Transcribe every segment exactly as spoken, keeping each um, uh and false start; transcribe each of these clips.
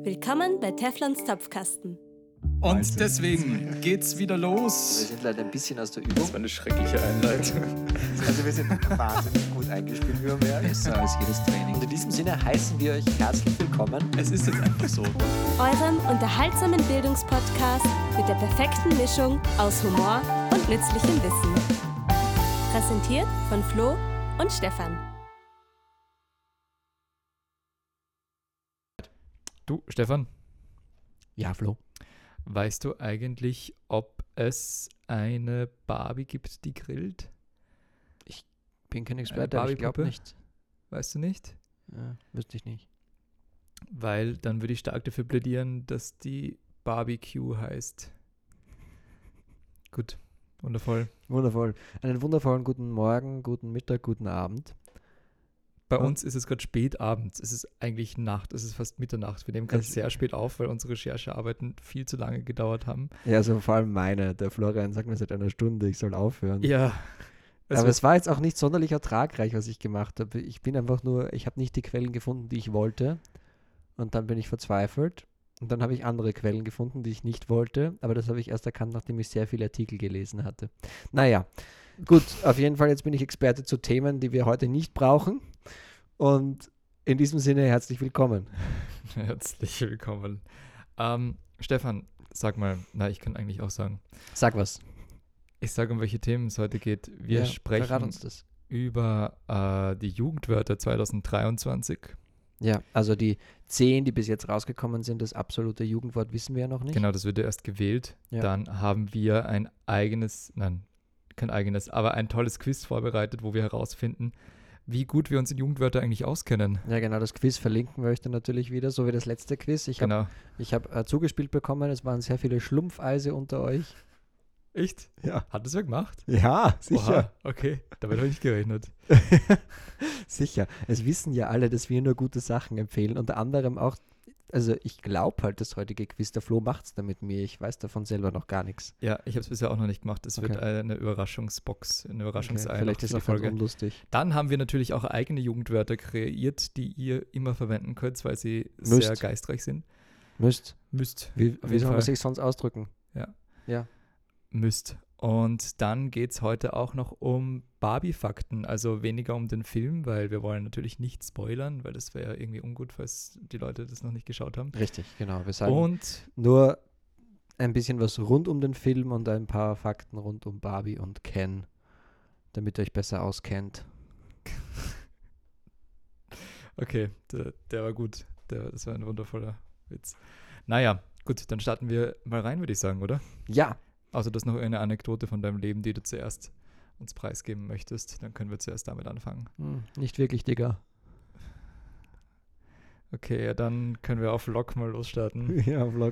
Willkommen bei Teflons Topfkasten. Und deswegen geht's wieder los. Wir sind leider ein bisschen aus der Übung. Das war eine schreckliche Einleitung. Also wir sind wahnsinnig gut eingespielt, wie man merkt. Besser als jedes Training. Und in diesem Sinne heißen wir euch herzlich willkommen. Es ist jetzt einfach so. Eurem unterhaltsamen Bildungspodcast mit der perfekten Mischung aus Humor und nützlichem Wissen. Präsentiert von Flo und Stefan. Du, Stefan, Ja, Flo. weißt du eigentlich, ob es eine Barbie gibt, die grillt? Bin kein Eine Experte, aber ich glaube Barbie-Puppe? nicht. Weißt du nicht? Ja, wüsste ich nicht. Weil dann würde ich stark dafür plädieren, dass die Barbecue heißt. Gut, wundervoll. Wundervoll. Einen wundervollen guten Morgen, guten Mittag, guten Abend. Bei Und? uns ist es gerade spät abends. Es ist eigentlich Nacht. Es ist fast Mitternacht. Wir nehmen gerade Es- sehr spät auf, weil unsere Recherchearbeiten viel zu lange gedauert haben. Ja, also vor allem meine. Der Florian sagt mir seit einer Stunde, ich soll aufhören. Ja. Also, aber es war jetzt auch nicht sonderlich ertragreich, was ich gemacht habe. Ich bin einfach nur, ich habe nicht die Quellen gefunden, die ich wollte. Und dann bin ich verzweifelt. Und dann habe ich andere Quellen gefunden, die ich nicht wollte. Aber das habe ich erst erkannt, nachdem ich sehr viele Artikel gelesen hatte. Naja, gut, auf jeden Fall, jetzt bin ich Experte zu Themen, die wir heute nicht brauchen. Und in diesem Sinne herzlich willkommen. herzlich willkommen. Ähm, Stefan, sag mal, na, ich kann eigentlich auch sagen. Sag was. Ich sage, um welche Themen es heute geht. Wir Ja, sprechen verrat uns das. über äh, die Jugendwörter zwanzig dreiundzwanzig. Ja, also die zehn, die bis jetzt rausgekommen sind, das absolute Jugendwort wissen wir ja noch nicht. Genau, das wird ja erst gewählt. Ja. Dann haben wir ein eigenes, nein, kein eigenes, aber ein tolles Quiz vorbereitet, wo wir herausfinden, wie gut wir uns in Jugendwörter eigentlich auskennen. Ja, genau, das Quiz verlinken wir euch dann natürlich wieder, so wie das letzte Quiz. Ich habe Genau. ich hab, äh, zugespielt bekommen, es waren sehr viele Schlumpfeise unter euch. Echt? Ja. Hat das wer gemacht? Ja, Oha, okay, damit habe ich nicht gerechnet. Sicher. Es wissen ja alle, dass wir nur gute Sachen empfehlen. Unter anderem auch, also ich glaube halt, das heutige Quiz, der Flo macht es da mit mir. Ich weiß davon selber noch gar nichts. Ja, ich habe es bisher auch noch nicht gemacht. Es wird Okay. eine Überraschungsbox, eine Überraschungsei Okay, vielleicht noch ist für es die auch ganz Folge. unlustig. Dann haben wir natürlich auch eigene Jugendwörter kreiert, die ihr immer verwenden könnt, weil sie Müsst. sehr geistreich sind. Müsst. Müsst. Wie, Auf wie jeden soll man Fall. sich sonst ausdrücken? Ja. Ja. Müsst. Und dann geht es heute auch noch um Barbie-Fakten, also weniger um den Film, weil wir wollen natürlich nicht spoilern, weil das wäre ja irgendwie ungut, falls die Leute das noch nicht geschaut haben. Richtig, genau. Wir sagen Und nur ein bisschen was rund um den Film und ein paar Fakten rund um Barbie und Ken, damit ihr euch besser auskennt. okay, der, der war gut. Der, das war ein wundervoller Witz. Naja, gut, dann starten wir mal rein, würde ich sagen, oder? Ja, Außer das noch eine Anekdote von deinem Leben, die du zuerst uns preisgeben möchtest, dann können wir zuerst damit anfangen. hm, nicht wirklich, Digga. Okay, ja, dann können wir auf Vlog mal losstarten. Ja, Vlog.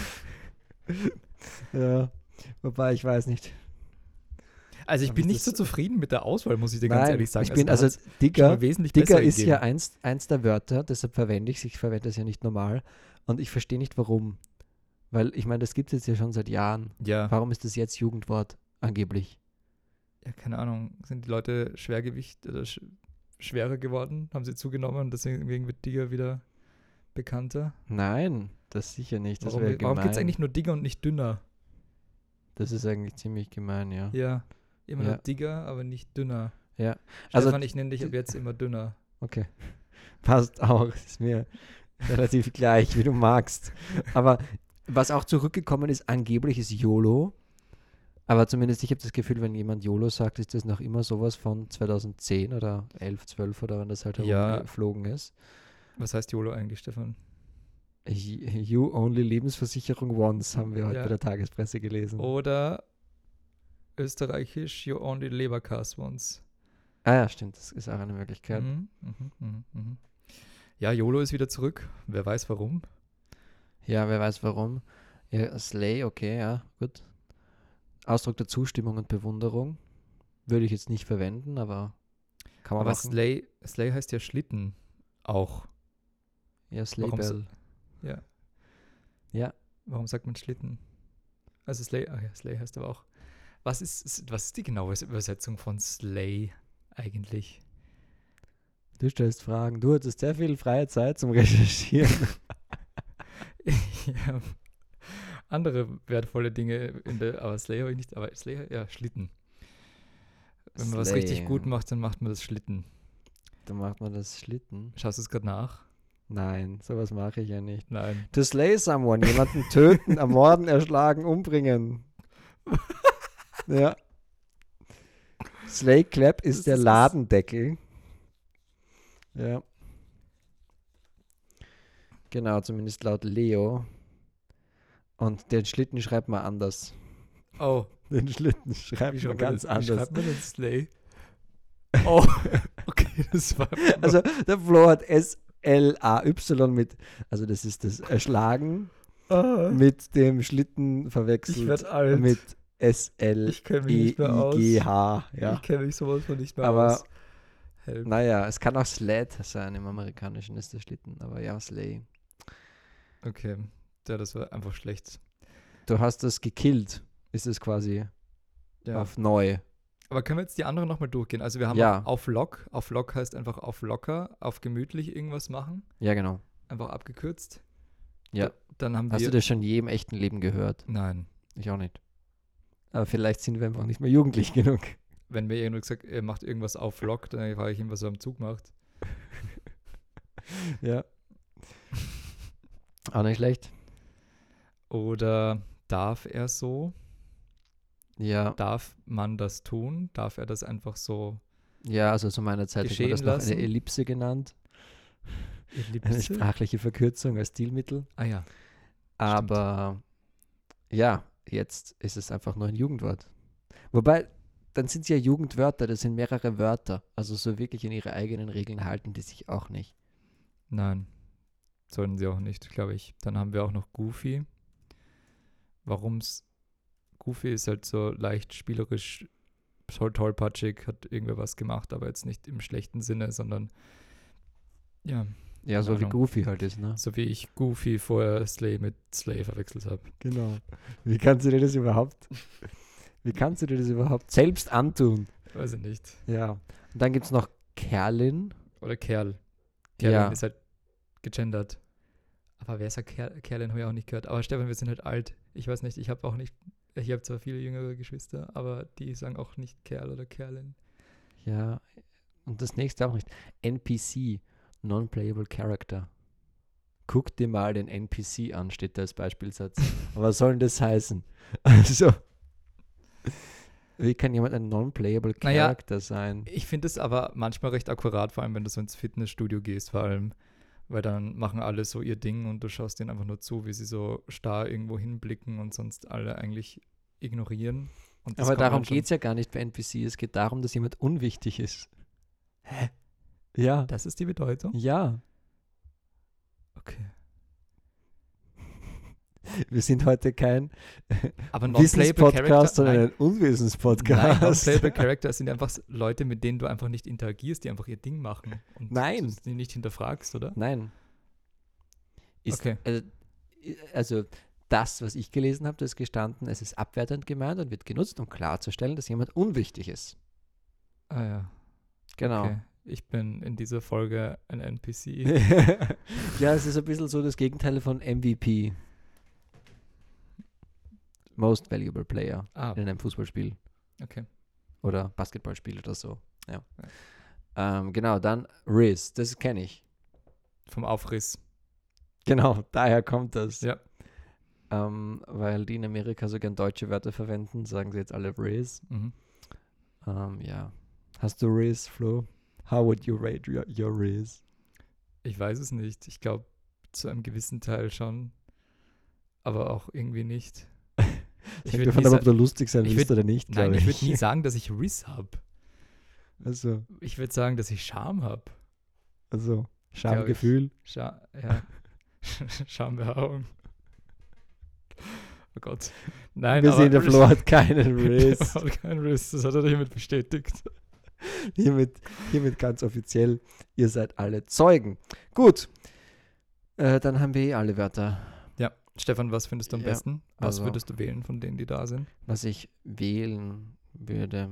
Ja, wobei ich weiß nicht. Also ich Aber bin ist nicht so das- zufrieden mit der Auswahl, muss ich dir ganz Nein, ehrlich sagen. ich bin, da also hat's schon Digga, mal wesentlich Digga besser ist gegeben. ja eins, eins der Wörter, deshalb verwende ich es. Ich verwende es ja nicht normal. Und ich verstehe nicht, warum. Weil, ich meine, das gibt es jetzt ja schon seit Jahren. Ja, Warum ist das jetzt Jugendwort angeblich? ja, keine Ahnung. Sind die Leute Schwergewicht oder sch schwerer geworden? Haben sie zugenommen und deswegen wird Digger wieder bekannter? Nein, das sicher nicht. Das Warum, wäre warum gemein. gibt es eigentlich nur Digger und nicht dünner? Das ist eigentlich ziemlich gemein, ja. Ja, immer Ja. nur Digger, aber nicht dünner. Ja. Also, Stefan, ich nenne dich ab jetzt immer dünner. okay. Passt auch. Ist mir relativ gleich, wie du magst. Aber was auch zurückgekommen ist, angeblich ist YOLO. Aber zumindest ich habe das Gefühl, wenn jemand YOLO sagt, ist das noch immer sowas von zweitausendzehn oder elf, zwölf oder wann das halt Ja. herumgeflogen ist. Was heißt YOLO eigentlich, Stefan? Y- You Only Lebensversicherung Once haben wir heute Ja. bei der Tagespresse gelesen. Oder österreichisch, you only Leberkas once. Ah ja, stimmt, das ist auch eine Möglichkeit. Mhm, mhm, mhm, mhm. Ja, YOLO ist wieder zurück. Wer weiß warum. Ja, wer weiß warum. Ja, Slay, okay, ja, gut. Ausdruck der Zustimmung und Bewunderung würde ich jetzt nicht verwenden, aber kann man Aber machen. Slay, Slay heißt ja Schlitten auch. Ja, Slay warum so- Bell. Ja. Ja, Warum sagt man Schlitten? Also Slay, ach ja, Slay heißt aber auch. Was ist, was ist die genaue Übersetzung von Slay eigentlich? du stellst Fragen. Du hattest sehr viel freie Zeit zum Recherchieren. ja, andere wertvolle Dinge in der, aber Sleigh habe ich nicht, aber Sleigh, ja, Schlitten. Wenn man was Sleigh. richtig gut macht, dann macht man das Schlitten. Dann macht man das Schlitten. Schaust du es gerade nach? Nein, sowas mache ich ja nicht. Nein. To slay someone, jemanden töten, ermorden, erschlagen, umbringen. Ja. Slay Clap ist Das der ist- Ladendeckel. Ja. Genau, zumindest laut Leo. Und den Schlitten schreibt man anders. Oh, Den Schlitten schreibt wie man schreibt ganz man das? Wie anders. schreibt man denn Sleigh? Oh, okay, das war. Also der Flo hat S L A Y mit, also das ist das Erschlagen Ah, mit dem Schlitten ich verwechselt werde alt. mit S L ich kenne mich E nicht mehr aus. I G H. Ja. Ich kenne mich sowas von nicht mehr Aber- aus. Help. Naja, es kann auch Sled sein, im Amerikanischen ist der Schlitten, aber ja, Slay. Okay, ja, das war einfach schlecht. Du hast das gekillt, ist es quasi Ja. auf neu. Aber können wir jetzt die anderen nochmal durchgehen? Also wir haben Ja. auch auf Lock. Auf Lock heißt einfach auf locker, auf gemütlich irgendwas machen. Ja, genau. Einfach abgekürzt. Ja. Da- Dann haben Hast wir. du das schon je im echten Leben gehört? Nein. Ich auch nicht. Aber vielleicht sind wir einfach nicht mehr jugendlich genug. Wenn mir jemand gesagt, er macht irgendwas auf Lock, dann frage ich ihn, was er am Zug macht. Ja. Auch nicht schlecht. Oder darf er so? Ja. Darf man das tun? Darf er das einfach so Ja, also zu meiner Zeit hat man Geschehen das noch lassen? eine Ellipse genannt. Eine Ellipse? sprachliche Verkürzung als Stilmittel. Ah ja. Aber ja, jetzt ist es einfach nur ein Jugendwort. Wobei, dann sind es ja Jugendwörter, das sind mehrere Wörter. Also so wirklich in ihre eigenen Regeln halten die sich auch nicht. Nein. Sollten sie auch nicht, glaube ich. Dann haben wir auch noch Goofy. Warum's Goofy ist halt so leicht spielerisch, toll, tollpatschig, hat irgendwer was gemacht, aber jetzt nicht im schlechten Sinne, sondern ja, Ja, so Keine wie Ahnung. Goofy halt ist, ne? so wie ich Goofy vorher Slay mit Slay verwechselt habe. Genau. Wie kannst du dir das überhaupt, wie kannst du dir das überhaupt selbst antun? Weiß ich nicht. Ja. Und dann gibt es noch Kerlin. Oder Kerl. Kerlin Ja. ist halt gegendert. Aber wer ist ja Kerl? Kerlin habe ich auch nicht gehört. Aber Stefan, wir sind halt alt. Ich weiß nicht, ich habe auch nicht, ich habe zwar viele jüngere Geschwister, aber die sagen auch nicht Kerl oder Kerlin. Ja. Und das nächste auch nicht. N P C, Non-Playable Character. Guck dir mal den N P C an, steht da als Beispielsatz. Aber was soll denn das heißen? Also, wie kann jemand ein Non-Playable Naja, Character sein? Ich finde es aber manchmal recht akkurat, vor allem wenn du so ins Fitnessstudio gehst, vor allem, weil dann machen alle so ihr Ding und du schaust denen einfach nur zu, wie sie so starr irgendwo hinblicken und sonst alle eigentlich ignorieren. Und das Aber kommt darum dann schon- geht es ja gar nicht bei N P C. Es geht darum, dass jemand unwichtig ist. Hä? Ja. Das ist die Bedeutung? Ja. Okay. Wir sind heute kein Aber non-playable Wissenspodcast, Character, sondern nein, ein Unwissenspodcast. nein, non-playable Character sind einfach s- Leute, mit denen du einfach nicht interagierst, die einfach ihr Ding machen. Und Nein. du die nicht hinterfragst, oder? Nein. Ist, Okay. also, also das, was ich gelesen habe, da ist gestanden, es ist abwertend gemeint und wird genutzt, um klarzustellen, dass jemand unwichtig ist. Ah ja. Genau. Okay. Ich bin in dieser Folge ein N P C. Ja, es ist ein bisschen so das Gegenteil von M V P. Most Valuable Player Ah, in einem Fußballspiel okay. oder Basketballspiel oder so. Ja. Ähm, genau, dann Riz, das kenne ich. Vom Aufriss. Genau, daher kommt das. Ja. Ähm, weil die in Amerika so gern deutsche Wörter verwenden, sagen sie jetzt alle Riz. Mhm. Ähm, ja. Hast du Riz, Flo? How would you rate your, your Riz? Ich weiß es nicht. Ich glaube, zu einem gewissen Teil schon. Aber auch irgendwie nicht. Ich Hängt würd davon nie ab, sa- ob du lustig sein ich willst würd- oder nicht, Nein, glaube ich würde nie sagen, dass ich Riss habe. Also, Ich würde sagen, dass ich Charme habe. also ich. Schamgefühl. Scha ja. Schambehaarung. Oh Gott. Nein, Wir aber sehen, der Flo hat keinen Riz. Er hat keinen Riss. Das hat er hiermit bestätigt. hiermit, hiermit ganz offiziell, ihr seid alle Zeugen. Gut, äh, dann haben wir eh alle Wörter. Stefan, was findest du am Ja, besten? Was also- würdest du wählen von denen, die da sind? Was ich wählen würde.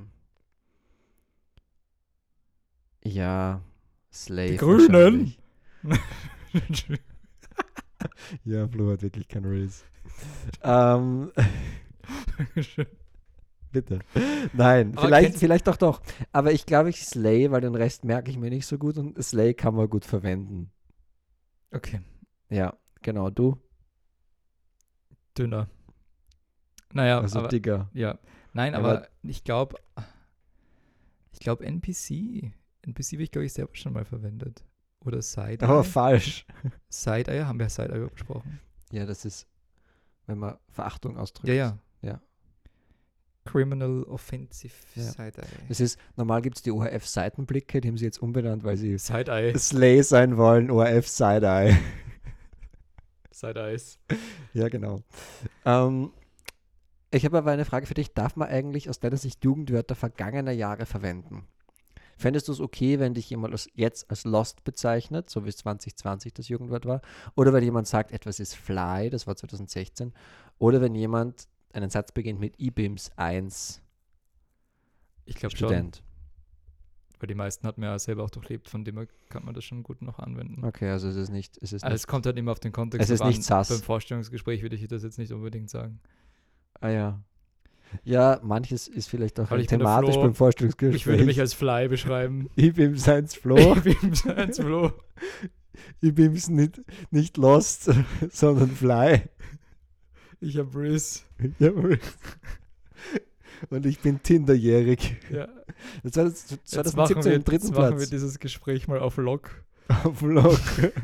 Ja, Slave. Die Grünen. wahrscheinlich. Ja, Flo hat wirklich kein Riz. ähm, bitte. Nein, Aber vielleicht, kennst- vielleicht doch doch. Aber ich glaube, ich Slay, weil den Rest merke ich mir nicht so gut und Slay kann man gut verwenden. Okay, Ja, genau, du. dünner. Naja, Also aber dicker. ja. Nein, Ja, aber aber- ich glaube, ich glaube N P C. N P C habe ich, glaube ich, selber schon mal verwendet. Oder Side-Eye. Aber falsch. Side-Eye, haben wir Side-Eye besprochen? Ja, das ist, wenn man Verachtung ausdrückt. Ja, ja. Ja. Criminal Offensive Ja. Side-Eye. Es ist, normal gibt es die O R F-Seitenblicke, die haben sie jetzt umbenannt, weil sie Side-Eye. Slay sein wollen, O R F Side-Eye. Side-Eyes. Ja, genau. Ähm, ich habe aber eine Frage für dich. Darf man eigentlich aus deiner Sicht Jugendwörter vergangener Jahre verwenden? Fändest du es okay, wenn dich jemand als, jetzt als Lost bezeichnet, so wie es zwanzig zwanzig das Jugendwort war? Oder wenn jemand sagt, etwas ist Fly, das war zwanzig sechzehn? Oder wenn jemand einen Satz beginnt mit I B I M S eins, Ich glaube schon. Student? Weil die meisten hat man ja selber auch durchlebt, von dem her kann man das schon gut noch anwenden. Okay, also es ist nicht, es ist Also nicht, es kommt halt immer auf den Kontext Es ist drauf nicht an. sass. Beim Vorstellungsgespräch würde ich das jetzt nicht unbedingt sagen. ah ja. Ja, manches ist vielleicht auch Weil ich bin der thematisch Flo. beim Vorstellungsgespräch. Ich würde mich als Fly beschreiben. I B I M S eins Flo. Ich bin als Flo. I B I M S nicht, nicht Lost, sondern Fly. Ich habe Riz. Ja, und ich bin Tinderjährig. Ja. Das war das Jetzt zwanzig machen, siebzehn wir, im dritten jetzt machen wir Platz. dieses Gespräch mal auf Lock. Auf Vlog.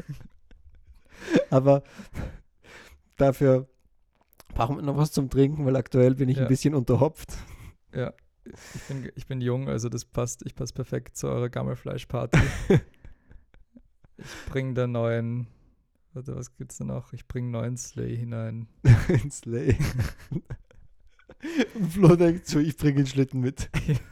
Aber dafür brauchen wir noch was zum Trinken, weil aktuell bin ich Ja. ein bisschen unterhopft. Ja. Ich bin, ich bin jung, also das passt. Ich passe perfekt zu eurer Gammelfleischparty. Ich bringe da neuen. Warte, was gibt's da noch? Ich bringe neuen Slay hinein. In Slay. Und Flo denkt so, ich bringe den Schlitten mit.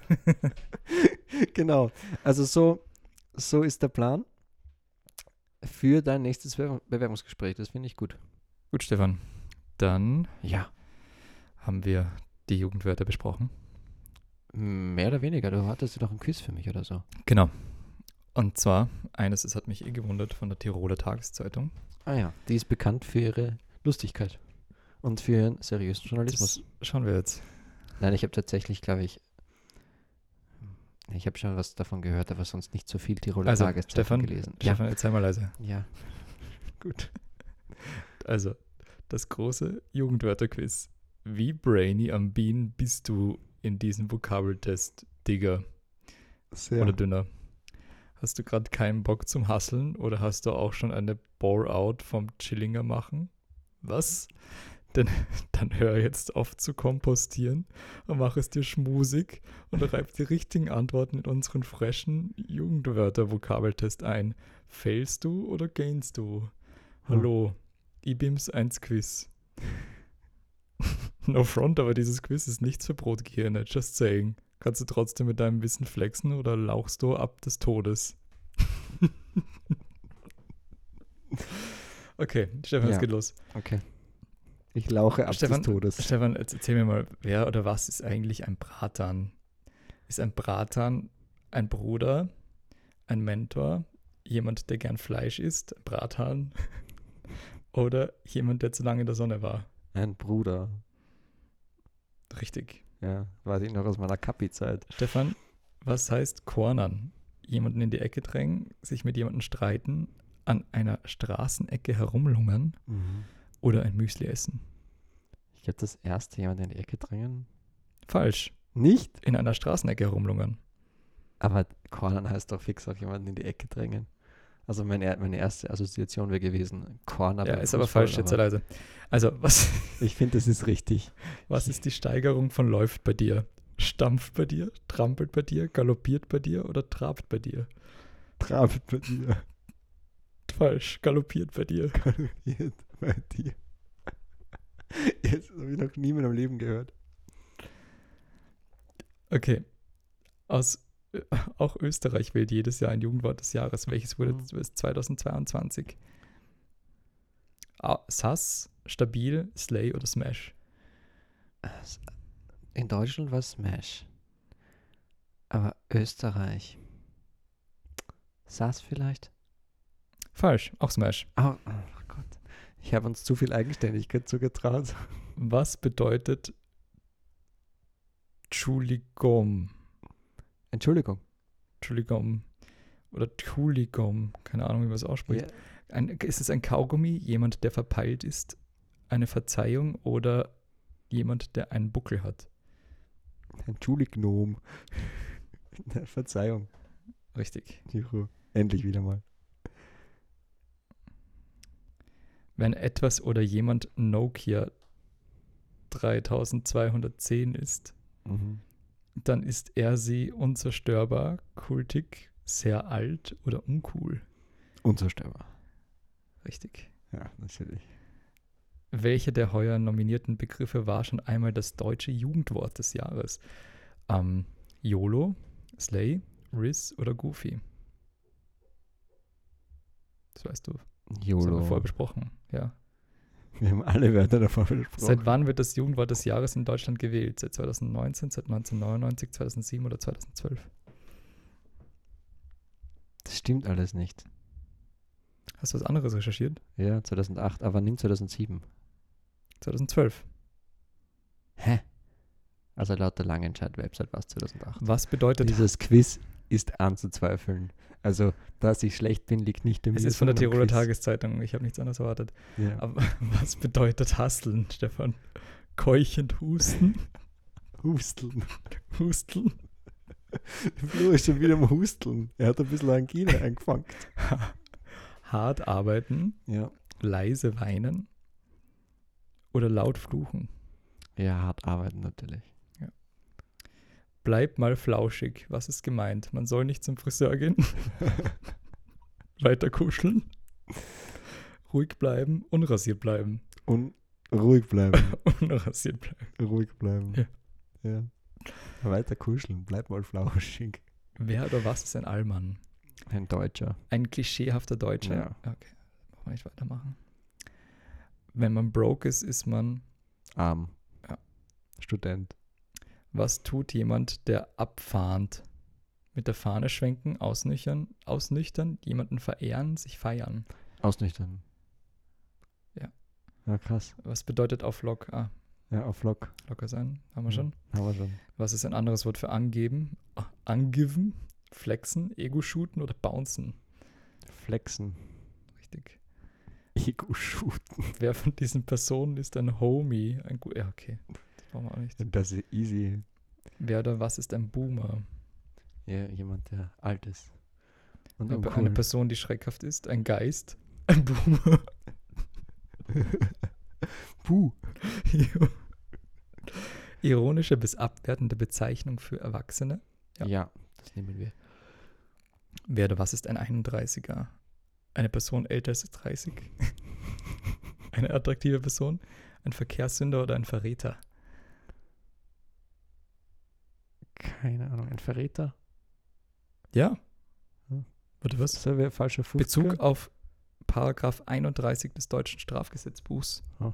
Genau. Also so, so ist der Plan für dein nächstes Bewerbung- Bewerbungsgespräch. Das finde ich gut. Gut, Stefan. Dann Ja. haben wir die Jugendwörter besprochen. Mehr oder weniger. Du hattest ja noch ein Quiz für mich oder so. Genau. Und zwar, eines, das hat mich eh gewundert, von der Tiroler Tageszeitung. Ah ja. Die ist bekannt für ihre Lustigkeit und für ihren seriösen Journalismus. Das schauen wir jetzt. Nein, ich habe tatsächlich, glaube ich, ich habe schon was davon gehört, aber sonst nicht so viel Tiroler Also, Tageszeitung Stefan, gelesen. Stefan, erzähl mal leise. Ja. Ja. Gut. Also, das große Jugendwörterquiz. Wie brainy am Bean bist du in diesem Vokabeltest, Digger? Sehr. Oder dünner? Hast du gerade keinen Bock zum Hasseln oder hast du auch schon eine Bore-out vom Chillinger machen? Was? Denn dann hör jetzt auf zu kompostieren und mach es dir schmusig und reib die richtigen Antworten in unseren freshen Jugendwörter-Vokabeltest ein. Failst du oder gainst du? Hallo, I B I M S eins Quiz. No front, aber dieses Quiz ist nichts für Brotgehirne, just saying. Kannst du trotzdem mit deinem Wissen flexen oder lauchst du ab des Todes? Okay, Stefan, Ja. es geht los. Okay. Ich lauche ab Stefan, des Todes. Stefan, jetzt erzähl mir mal, wer oder was ist eigentlich ein Bratan? Ist ein Bratan ein Bruder, ein Mentor, jemand, der gern Fleisch isst, ein Brathahn oder jemand, der zu lange in der Sonne war? Ein Bruder. Richtig. Ja, weiß ich noch aus meiner Kapi-Zeit. Stefan, was heißt cornern? Jemanden in die Ecke drängen, sich mit jemandem streiten, an einer Straßenecke herumlungern Mhm. oder ein Müsli essen? Ich habe das erste jemand in die Ecke drängen. Falsch. Nicht? In einer Straßenecke herumlungern. Aber Cornern heißt doch fix auch jemanden in die Ecke drängen. Also mein, er- meine erste Assoziation wäre gewesen, Corner Ja, beim ist aber Fußball, falsch, jetzt sei leise. Also, was, Ich finde, das ist richtig. was ist die Steigerung von läuft bei dir? Stampft bei dir, trampelt bei dir, galoppiert bei dir oder trabt bei dir? Trabt bei dir. Falsch, galoppiert bei dir. Galoppiert bei dir. Jetzt habe ich noch nie in meinem Leben gehört. Okay. Aus, äh, auch Österreich wählt jedes Jahr ein Jugendwort des Jahres. Welches wurde Mhm. zweitausendzweiundzwanzig? Ah, Sass, Stabil, Slay oder Smash? In Deutschland war Smash. Aber Österreich. Saß vielleicht? Falsch, auch Smash. Oh, oh Gott. Ich habe uns zu viel Eigenständigkeit zugetraut. Was bedeutet Chuligom? Entschuldigung. Chuligom oder Chuligom, keine Ahnung, wie man es ausspricht. Ein, ist es ein Kaugummi, jemand, der verpeilt ist, eine Verzeihung oder jemand, der einen Buckel hat? Ein Entschuldigung. Verzeihung. Richtig. Juhu. Endlich wieder mal. Wenn etwas oder jemand Nokia dreitausendzweihundertzehn ist, Mhm. dann ist er sie unzerstörbar, kultig, sehr alt oder uncool. Unzerstörbar. Richtig. Ja, natürlich. Welcher der heuer nominierten Begriffe war schon einmal das deutsche Jugendwort des Jahres? Ähm, YOLO, Slay, Riz oder Goofy? Das weißt du. Das haben wir YOLO. vorher besprochen. Ja. Wir haben alle Wörter davor besprochen. Seit wann wird das Jugendwort des Jahres in Deutschland gewählt? Seit zweitausendneunzehn, seit neunzehnhundertneunundneunzig, zweitausendsieben oder zweitausendzwölf? Das stimmt alles nicht. Hast du was anderes recherchiert? Ja, zweitausendacht, aber nimm zweitausendsieben. zweitausendzwölf. Hä? Also laut der Langenscheid-Website war es zweitausendacht. Was bedeutet Dieses Quiz ist anzuzweifeln. Also, dass ich schlecht bin, liegt nicht an mir. Es ist von der sondern am Tiroler Quiz. Tageszeitung. Ich habe nichts anderes erwartet. Ja. Aber was bedeutet Hasseln, Stefan? Keuchend husten? Husteln. Husteln? Flo ist schon wieder am Husteln. Er hat ein bisschen Angina angefangen. Hart arbeiten? Ja. Leise weinen? Oder laut fluchen? Ja, hart arbeiten natürlich. Bleib mal flauschig. Was ist gemeint? Man soll nicht zum Friseur gehen. Weiter kuscheln. Ruhig bleiben. Unrasiert bleiben. Und ruhig bleiben. Unrasiert bleiben. ruhig bleiben. Ja. Ja. Weiter kuscheln. Bleib mal flauschig. Wer oder was ist ein Allmann? Ein Deutscher. Ein klischeehafter Deutscher? Ja. Okay, brauchen wir nicht weitermachen. Wenn man broke ist, ist man... Arm. Ja. Student. Was tut jemand, der abfahnt? Mit der Fahne schwenken, ausnüchtern, ausnüchtern, jemanden verehren, sich feiern. Ausnüchtern. Ja. Ja, krass. Was bedeutet auf Lock? Ah, Ja, auf Lock. locker sein, haben wir Ja, schon. Haben wir schon. Was ist ein anderes Wort für angeben? Ah, angiven, flexen, Ego-shooten oder bouncen? Flexen. Richtig. Ego-Shooten. Wer von diesen Personen ist ein Homie? Ein Gu- ja, okay. Das brauchen wir auch nicht. Das ist easy. Wer oder was ist ein Boomer? Ja, jemand, der alt ist. Und Aber uncool. eine Person, die schreckhaft ist, ein Geist, ein Boomer. Puh. Ironische bis abwertende Bezeichnung für Erwachsene. Ja. Ja. Das nehmen wir. Wer oder was ist ein einunddreißiger? Eine Person älter als dreißig? Eine attraktive Person? Ein Verkehrssünder oder ein Verräter? Keine Ahnung. Ein Verräter? Ja. Hm. Warte, was? Das wäre falscher Fuß. Bezug auf Paragraph einunddreißig des deutschen Strafgesetzbuchs. Oh.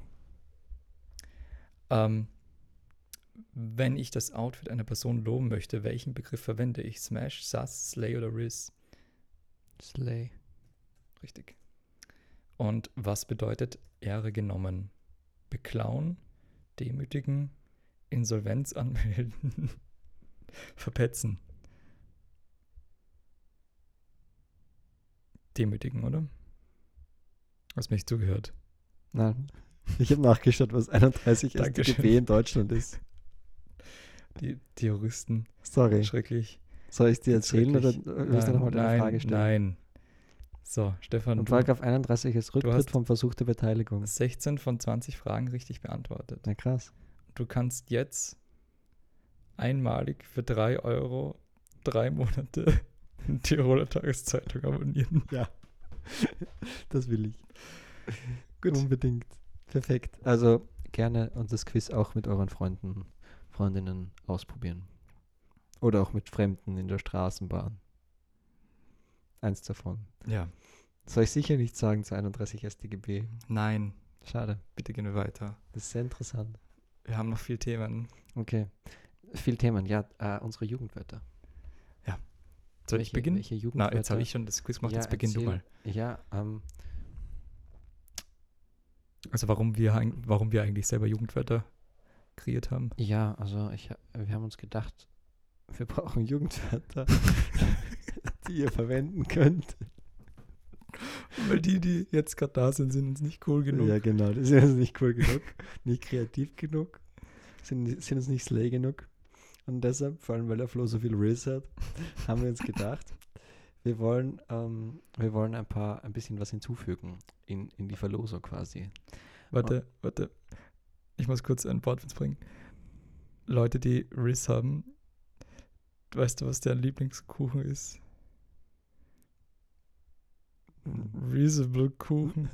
Ähm, wenn ich das Outfit einer Person loben möchte, welchen Begriff verwende ich? Smash, Sus, Slay oder Riz? Slay. Richtig. Und was bedeutet Ehre genommen? Beklauen, demütigen, Insolvenz anmelden, verpetzen. Demütigen, oder? Hast mich zugehört. Nein. Ich habe nachgeschaut, was einunddreißig S T G B in Deutschland ist. Die, die Juristen. Sorry. Schrecklich. Soll ich dir Jetzt erzählen oder wirklich. willst du nochmal deine nein, Frage stellen? Nein. So, Stefan, Und du Paragraph einunddreißig ist Rücktritt hast- vom Versuch der Beteiligung. hast sechzehn von zwanzig Fragen richtig beantwortet. Na krass. Du kannst jetzt einmalig für drei Euro drei Monate die Tiroler Tageszeitung abonnieren. Ja. Das will ich. Gut. Unbedingt. Perfekt. Also gerne und das Quiz auch mit euren Freunden, Freundinnen ausprobieren. Oder auch mit Fremden in der Straßenbahn. Eins davon. Ja. Soll ich sicher nicht sagen zu einunddreißig S T G B. Nein, Schade. bitte gehen wir weiter. Das ist sehr interessant. Wir haben noch viele Themen. Okay. Viel Themen. Ja, äh, unsere Jugendwörter. Soll ich Welche- beginnen? Welche Na, Jugendwörter? jetzt habe ich schon das Quiz gemacht, Ja, jetzt beginn du erzähl. mal. Ja, ähm, Also warum wir, eig- warum wir eigentlich selber Jugendwörter kreiert haben. Ja, also ich, ha- wir haben uns gedacht, wir brauchen Jugendwörter, die ihr verwenden könnt. Weil die, die jetzt gerade da sind, sind uns nicht cool genug. Ja, genau, das ist uns nicht cool genug, nicht kreativ genug, sind, sind uns nicht slay genug. Und deshalb, vor allem weil der Flo so viel Riss hat, haben wir uns gedacht, wir wollen, ähm, wir wollen ein paar, ein bisschen was hinzufügen in, in die Verlosung quasi. Warte, warte. Ich muss kurz ein Wortwitz bringen. Leute, die Riss haben, weißt du, was deren Lieblingskuchen ist? Reasonable Kuchen.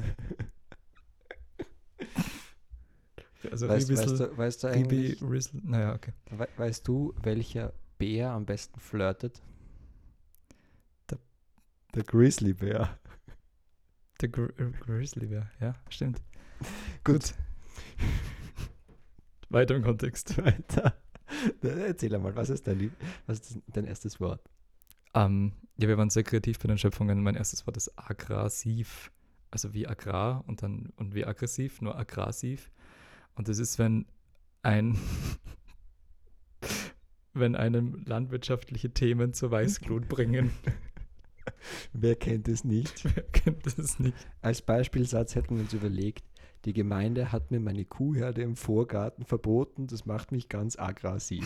Also Weißt, weißt, Riesel, du, weißt, du Ribi, eigentlich, Riesel, naja, okay. we, weißt du, welcher Bär am besten flirtet? Der- der Grizzlybär. Der Gr äh, Grizzly Bear, ja, stimmt. Gut. Weiter im Kontext. Weiter. Erzähl einmal, was ist dein, Lieb was ist dein erstes Wort? Ähm, ja, wir waren sehr kreativ bei den Schöpfungen. Mein erstes Wort ist aggressiv. Also wie agrar und dann und wie aggressiv, nur aggressiv. Und das ist, wenn ein wenn einem landwirtschaftliche Themen zur Weißglut bringen. Wer kennt es nicht? Wer kennt das nicht? Als Beispielsatz hätten wir uns überlegt, die Gemeinde hat mir meine Kuhherde im Vorgarten verboten, das macht mich ganz aggressiv.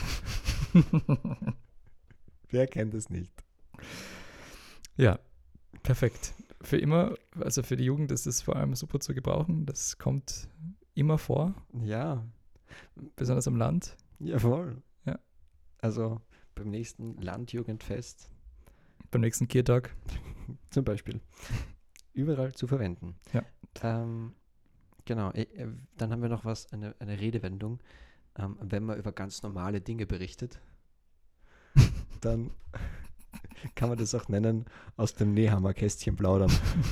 Wer kennt es nicht? Ja, perfekt. Für immer, also für die Jugend ist es vor allem super zu gebrauchen. Das kommt immer vor, Ja, besonders am Land. jawohl. Ja. Also beim nächsten Landjugendfest Beim nächsten Kirtag. zum Beispiel überall zu verwenden. Ja. Ähm, genau, äh, äh, dann haben wir noch was, eine, eine Redewendung. Ähm, wenn man über ganz normale Dinge berichtet, dann kann man das auch nennen, aus dem Nehammer-Kästchen plaudern.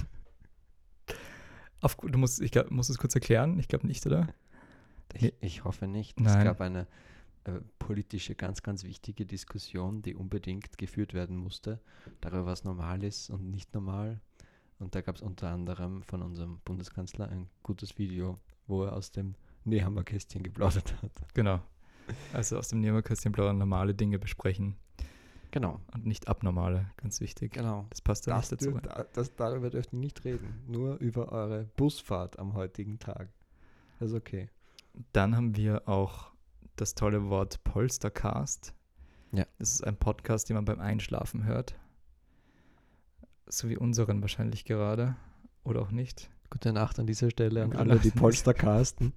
Auf, du musst, ich glaub, musst es kurz erklären. Ich glaube nicht, oder? Ich, ich hoffe nicht. Es Nein. gab eine äh, politische, ganz, ganz wichtige Diskussion, die unbedingt geführt werden musste, darüber, was normal ist und nicht normal. Und da gab es unter anderem von unserem Bundeskanzler ein gutes Video, wo er aus dem Nehammer-Kästchen geplaudert hat. Genau. Also aus dem Nehammer-Kästchen plaudern, normale Dinge besprechen Genau, und nicht abnormale. Ganz wichtig. genau. Das passt da Das, nicht dazu. dür- da, das, darüber dürft ihr nicht reden. Nur über eure Busfahrt am heutigen Tag. Das ist okay. Dann haben wir auch das tolle Wort Polstercast. Ja. Das ist ein Podcast, den man beim Einschlafen hört. So wie unseren wahrscheinlich gerade. Oder auch nicht. Gute Nacht an dieser Stelle an Gute alle, die Nacht. Polstercasten.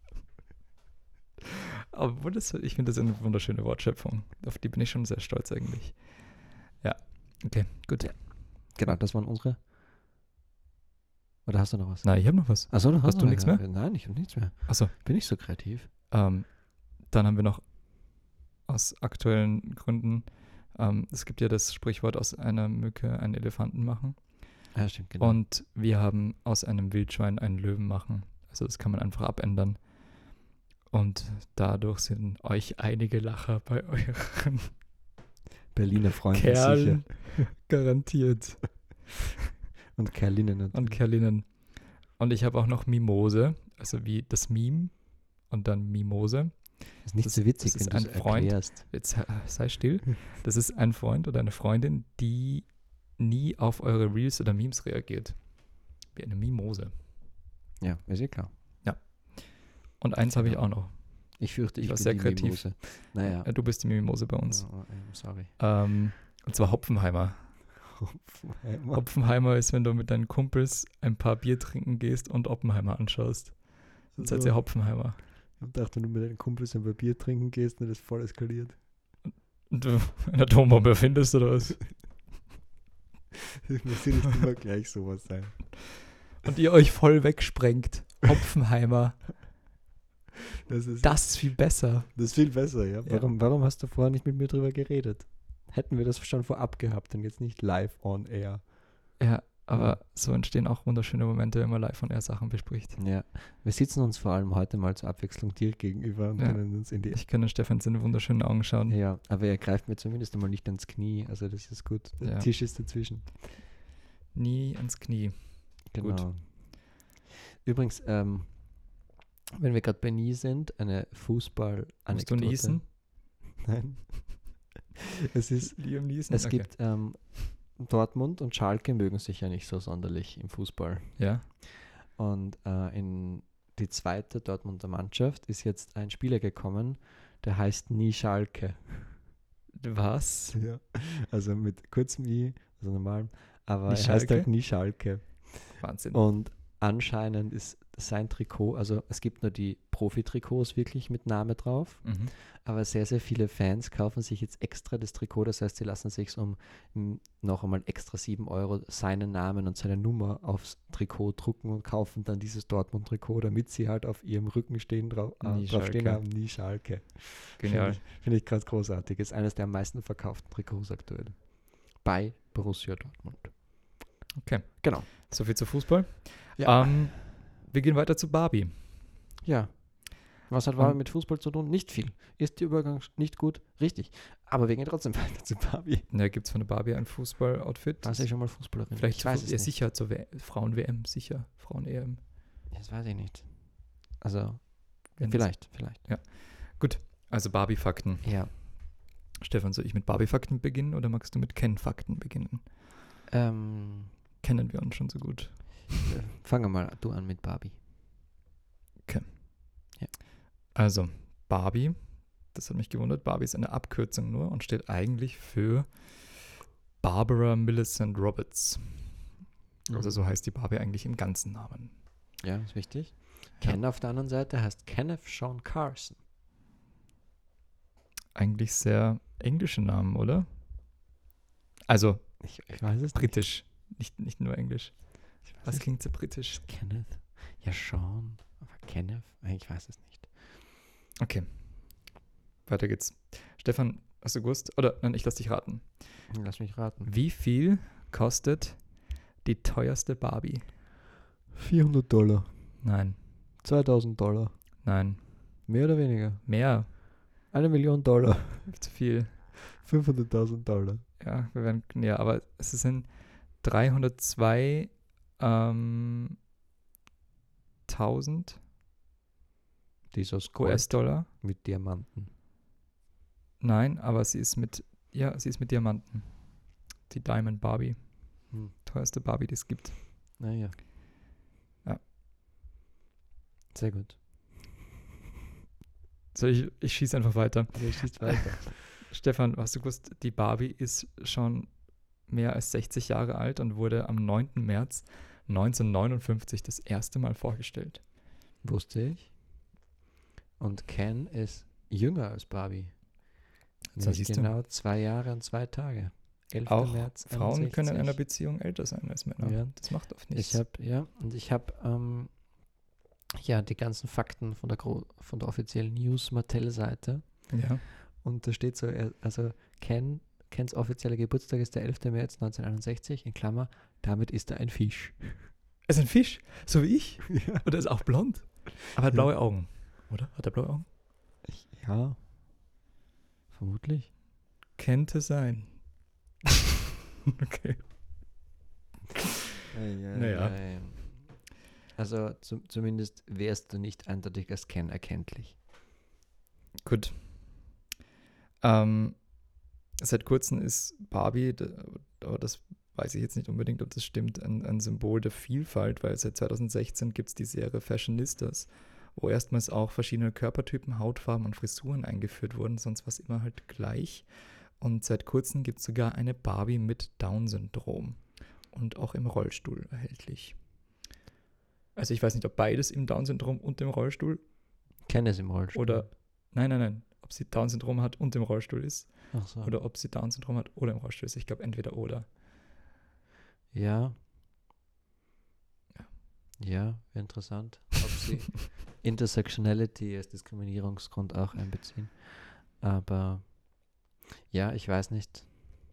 Aber das, ich finde das eine wunderschöne Wortschöpfung. Auf die bin ich schon sehr stolz eigentlich. Ja, okay, gut. Ja. Genau, das waren unsere. Oder hast du noch was? Nein, ich habe noch was. Achso, Hast du nichts mehr? Nein, ich habe nichts mehr. Achso, Bin ich so kreativ? ähm, dann haben wir noch aus aktuellen Gründen, ähm, es gibt ja das Sprichwort, aus einer Mücke einen Elefanten machen. Ja, stimmt, genau. Und wir haben aus einem Wildschwein einen Löwen machen. Also das kann man einfach abändern. Und dadurch sind euch einige Lacher bei euren Berliner Freunde sicher. Kerlen garantiert. Und Kerlinnen natürlich. Und Kerlinnen. Und ich habe auch noch Mimose, also wie das Meme und dann Mimose. Das ist nicht das- so witzig, das wenn ist du ein es Freund. erklärst. Jetzt äh, sei still. Das ist ein Freund oder eine Freundin, die nie auf eure Reels oder Memes reagiert. Wie eine Mimose. Ja, ist ja klar. Und eins habe ich auch noch. Ich fürchte, ich, Ich war bin sehr die kreativ. Mimose. Naja. Äh, Du bist die Mimose bei uns. Oh, oh, I'm sorry. Ähm, und zwar Hopfenheimer. Oppenheimer ist, wenn du mit deinen Kumpels ein paar Bier trinken gehst und Oppenheimer anschaust. Dann seid ihr Hopfenheimer. Ich dachte, wenn du mit deinen Kumpels ein Bier trinken gehst, dann ist voll eskaliert. Und du eine Atombombe erfindest oder was? Das muss ja nicht immer gleich sowas sein. Und ihr euch voll wegsprengt. Oppenheimer. Das ist, Das ist viel besser. das ist viel besser, ja. Ja. Warum, warum hast du vorher nicht mit mir drüber geredet? Hätten wir das schon vorab gehabt und jetzt nicht live on air. Ja, aber so entstehen auch wunderschöne Momente, wenn man live von air Sachen bespricht. Ja. Wir sitzen uns vor allem heute mal zur Abwechslung dir gegenüber und Ja. können uns in die. Ich kann den Stefan seine wunderschönen Augen schauen. Ja, aber er greift mir zumindest einmal nicht ans Knie, also das ist gut. Der Ja. Tisch ist dazwischen. Nie ans Knie. Genau. Gut. Übrigens, ähm, wenn wir gerade bei Nie sind, eine Fußball-Anekdote. Musst du niesen? Nein. Es ist, Liam Neeson? es gibt ähm, Dortmund und Schalke mögen sich ja nicht so sonderlich im Fußball. Ja. Und äh, in die zweite Dortmunder Mannschaft ist jetzt ein Spieler gekommen, der heißt Nie Schalke. Was? Ja. Also mit kurzem I, also normalem, aber Nie er heißt Schalke? halt Nie Schalke. Wahnsinn. Und anscheinend ist sein Trikot, also es gibt nur die Profi-Trikots wirklich mit Name drauf, Mhm. aber sehr, sehr viele Fans kaufen sich jetzt extra das Trikot, das heißt, sie lassen sich um m, noch einmal extra sieben Euro seinen Namen und seine Nummer aufs Trikot drucken und kaufen dann dieses Dortmund-Trikot, damit sie halt auf ihrem Rücken stehen, drau äh, Nie drauf stehen Schalke. haben, Nie Schalke. Genial. Finde ich, find ich ganz großartig. Ist eines der am meisten verkauften Trikots aktuell. Bei Borussia Dortmund. Okay. Genau. So viel zu Fußball. Ja. Ähm, wir gehen weiter zu Barbie. Ja. Was hat Barbie Und- mit Fußball zu tun? Nicht viel. Ist der Übergang nicht gut? Richtig. Aber wir gehen trotzdem weiter zu Barbie. Ja, gibt es von der Barbie ein Fußball-Outfit? War sie schon mal Fußballerin? Vielleicht ich zu weiß Fu- es ja, nicht. sicher zur W- Frauen-W M, sicher. Frauen-E M. Das weiß ich nicht. Also, Wenn vielleicht, vielleicht. Also Barbie-Fakten. Ja. Stefan, soll ich mit Barbie-Fakten beginnen oder magst du mit Ken-Fakten beginnen? Ähm, Kennen wir uns schon so gut. äh, fange mal du an mit Barbie. Also, Barbie, das hat mich gewundert, Barbie ist eine Abkürzung nur und steht eigentlich für Barbara Millicent Roberts. Also so heißt die Barbie eigentlich im ganzen Namen. Ja, ist wichtig. Ja. Ken auf der anderen Seite heißt Kenneth Sean Carson. Eigentlich sehr englische Namen, oder? Also Ich, ich weiß es britisch, nicht, nicht nur englisch. nicht. Ich weiß Was es klingt so britisch? nicht. Kenneth? Ja, Sean. Aber Kenneth? Ich weiß es nicht. Okay, weiter geht's. Stefan, hast du gewusst? Oder nein, ich lass dich raten. Lass mich raten. Wie viel kostet die teuerste Barbie? vierhundert Dollar. Nein, zweitausend Dollar. nein, Mehr oder weniger? mehr, Eine Million Dollar. zu viel. fünfhunderttausend Dollar. Ja, wir werden näher, aber es sind dreihundertzwei ähm, tausend Die ist aus Gold U S-Dollar. mit Diamanten. Nein, aber sie ist mit, ja, sie ist mit Diamanten. Die Diamond Barbie. Hm. Teuerste Barbie, die es gibt. Naja. Ja. Sehr gut. So, ich, ich schieße einfach weiter. Der schießt weiter. Stefan, hast du gewusst, die Barbie ist schon mehr als sechzig Jahre alt und wurde am neunten März neunzehnhundertneunundfünfzig das erste Mal vorgestellt. Wusste ich. Und Ken ist jünger als Barbie. So, Nämlich siehst du. genau zwei Jahre und zwei Tage. elfter Auch März Frauen können in einer einundsechzig. Beziehung älter sein als Männer. Ja. Das macht oft nichts. Ich habe, ja, und ich habe ähm, ja die ganzen Fakten von der, Gro von der offiziellen News-Mattel-Seite. ja. Und da steht so, er- also Ken, Kens offizieller Geburtstag ist der elfter März neunzehnhunderteinundsechzig, in Klammer, damit ist er ein Fisch. Er ist ein Fisch, so wie ich. Ja. Und er ist auch blond. Aber er hat Ja. blaue Augen. Oder? Hat er blaue Augen? Ich, ja, vermutlich. Könnte sein. Okay. Naja. Also zum, zumindest wärst du nicht eindeutig als Ken erkenntlich. Gut. Ähm, seit kurzem ist Barbie, d- aber das weiß ich jetzt nicht unbedingt, ob das stimmt, ein, ein Symbol der Vielfalt, weil seit zweitausendsechzehn gibt es die Serie Fashionistas, wo erstmals auch verschiedene Körpertypen, Hautfarben und Frisuren eingeführt wurden, sonst war es immer halt gleich. Und seit kurzem gibt es sogar eine Barbie mit Down-Syndrom und auch im Rollstuhl erhältlich. Also ich weiß nicht, ob beides im Down-Syndrom und im Rollstuhl Ken ist im Rollstuhl. oder, nein, nein, nein, ob sie Down-Syndrom hat und im Rollstuhl ist Ach so. oder ob sie Down-Syndrom hat oder im Rollstuhl ist. Ich glaube entweder oder. Ja. Ja. Ja, wäre interessant, ob sie Intersectionality als Diskriminierungsgrund auch einbeziehen. Aber ja, ich weiß nicht,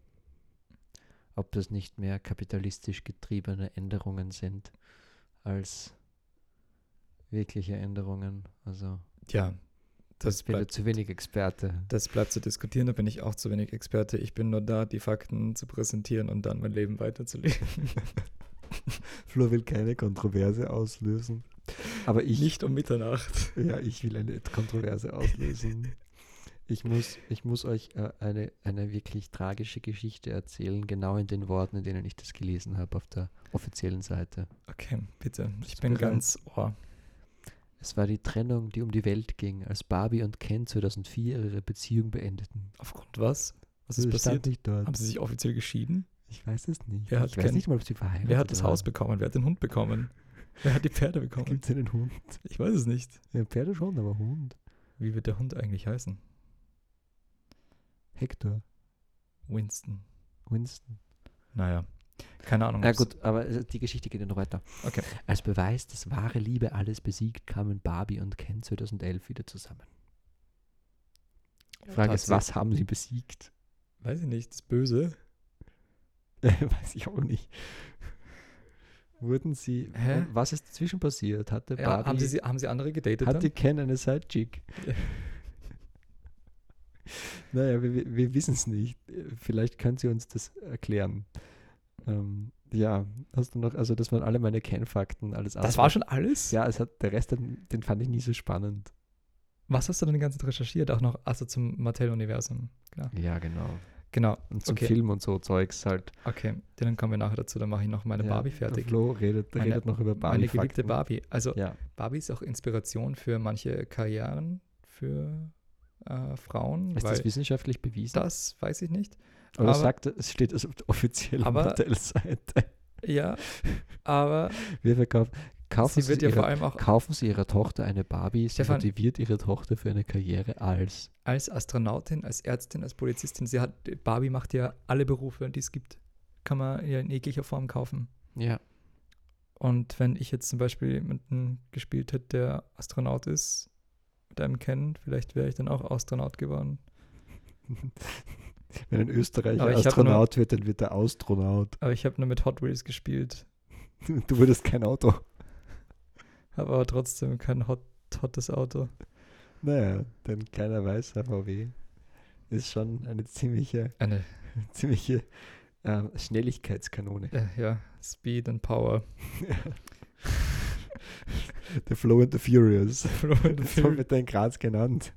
ob das nicht mehr kapitalistisch getriebene Änderungen sind als wirkliche Änderungen. Also Ja, das ich bin da bleibt, zu wenig Experte. das bleibt zu diskutieren, da bin ich auch zu wenig Experte. Ich bin nur da, die Fakten zu präsentieren und dann mein Leben weiterzuleben. Flo will keine Kontroverse auslösen. Aber ich, Nicht um Mitternacht. ja, ich will eine Kontroverse auslösen. Ich muss, ich muss euch äh, eine, eine wirklich tragische Geschichte erzählen, genau in den Worten, in denen ich das gelesen habe auf der offiziellen Seite. Okay, bitte. Ich Bist bin bereit? ganz ohr. Es war die Trennung, die um die Welt ging, als Barbie und Ken zweitausendvier ihre Beziehung beendeten. Aufgrund was? Was ist Das stand passiert? nicht dort. Haben sie sich offiziell geschieden? Ich weiß es nicht. Wer hat ich weiß Ken- nicht mal, ob sie verheiratet Wer hat das waren. Haus bekommen? Wer hat den Hund bekommen? Wer hat die Pferde bekommen? Gibt es einen Hund? Ich weiß es nicht. Ja, Pferde schon, aber Hund. Wie wird der Hund eigentlich heißen? Hector. Winston. Winston. Naja, keine Ahnung. Na ob's- gut, aber äh, die Geschichte geht ja noch weiter. Okay. Als Beweis, dass wahre Liebe alles besiegt, kamen Barbie und Ken zweitausendelf wieder zusammen. Die Frage ist, Tatsächlich. was haben sie besiegt? Weiß ich nicht, das Böse. Weiß ich auch nicht. Wurden sie. Hä? Was ist dazwischen passiert? Hatte Ja, Barbie. haben, sie, sie- haben sie andere gedatet hatte dann? Ken eine Sidechick? Ja. Naja, wir, wir- wir wissen es nicht. Vielleicht können Sie uns das erklären. Ähm, ja, hast du noch, also das waren alle meine Ken-Fakten, alles Das war schon alles? Ja, es hat, der Rest, den, den fand ich nie so spannend. Was hast du denn die ganze Zeit recherchiert? Auch noch, also zum Mattel-Universum. Klar. Ja, genau. Genau, Und zum Okay. Film und so Zeugs halt. okay. Dann kommen wir nachher dazu, dann mache ich noch meine ja, Barbie fertig. Flo redet, Meine- redet noch über Barbie. Meine geliebte Barbie. Also Ja, Barbie ist auch Inspiration für manche Karrieren, für äh, Frauen. ist weil das wissenschaftlich bewiesen? das weiß ich nicht. Oder aber- sagt er, es steht das auf der offiziellen Aber- Mattel-Seite. Ja, aber Wir verkaufen. Kaufen sie wird ja ihrer, vor allem auch kaufen Sie Ihrer Tochter eine Barbie, sie Stefan- motiviert Ihre Tochter für eine Karriere als. als Astronautin, als Ärztin, als Polizistin, sie hat, Barbie macht ja alle Berufe, die es gibt, kann man ja in jeglicher Form kaufen. Ja. Und wenn ich jetzt zum Beispiel jemanden gespielt hätte, der Astronaut ist, mit einem Ken, vielleicht wäre ich dann auch Astronaut geworden. Wenn ein Österreicher Aber ich hab Astronaut wird, dann wird er Astronaut. Aber ich habe nur mit Hot Wheels gespielt, Du würdest kein Auto. habe aber trotzdem kein hot, hottes Auto. Naja, dein kleiner weißer V W ist schon eine ziemliche, Eine, ziemliche äh, Schnelligkeitskanone. äh, ja, Speed and Power. The Flow and the Furious. Flow and the So Furious. wird er in Graz genannt.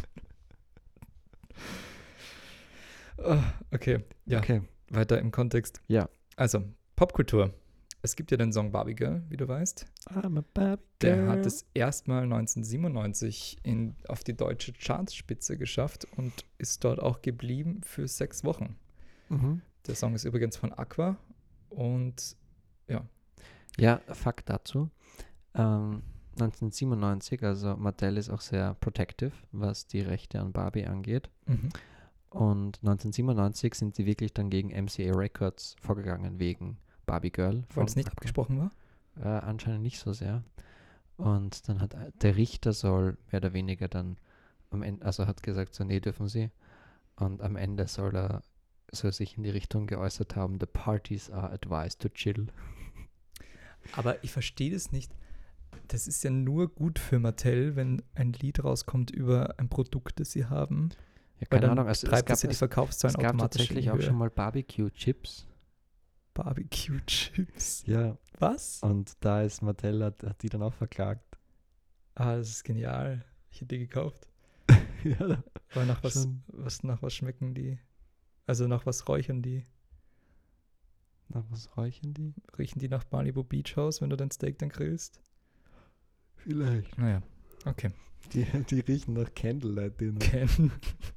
Ah, okay, ja, Okay. weiter im Kontext. Ja. Also, Popkultur. Es gibt ja den Song Barbie Girl, wie du weißt. I'm a Barbie Der girl. hat es erstmal neunzehnhundertsiebenundneunzig in, auf die deutsche Chartspitze geschafft und ist dort auch geblieben für sechs Wochen. Mhm. Der Song ist übrigens von Aqua und Ja, Fakt dazu. Ähm, neunzehnhundertsiebenundneunzig, also Mattel ist auch sehr protective, was die Rechte an Barbie angeht. mhm. Und neunzehnhundertsiebenundneunzig sind sie wirklich dann gegen M C A Records vorgegangen wegen Barbie Girl. weil von es nicht Aqua. abgesprochen war. Äh, anscheinend nicht so sehr. Und dann hat äh, der Richter soll mehr oder weniger dann am Ende, also hat gesagt, so nee, dürfen sie. Und am Ende soll er soll sich in die Richtung geäußert haben, the parties are advised to chill. Aber ich verstehe das nicht. Das ist ja nur gut für Mattel, wenn ein Lied rauskommt über ein Produkt, das sie haben. Ja, Weil keine dann Ahnung, also es treibt gab, es ja die es, Verkaufszahlen es gab automatisch tatsächlich in die auch Höhe. schon mal Barbecue-Chips. Barbecue-Chips. Ja, Was? und da ist Mattel, hat, hat die dann auch verklagt. Ah, das ist genial. Ich hätte die gekauft. Ja, Aber nach was, Schon. was, nach was schmecken die? Also nach was räuchern die? nach was räuchern die? Riechen die nach Malibu Beach House, wenn du dein Steak dann grillst? Vielleicht. Naja, okay. Die, die riechen nach Candlelight Dinner. Ken.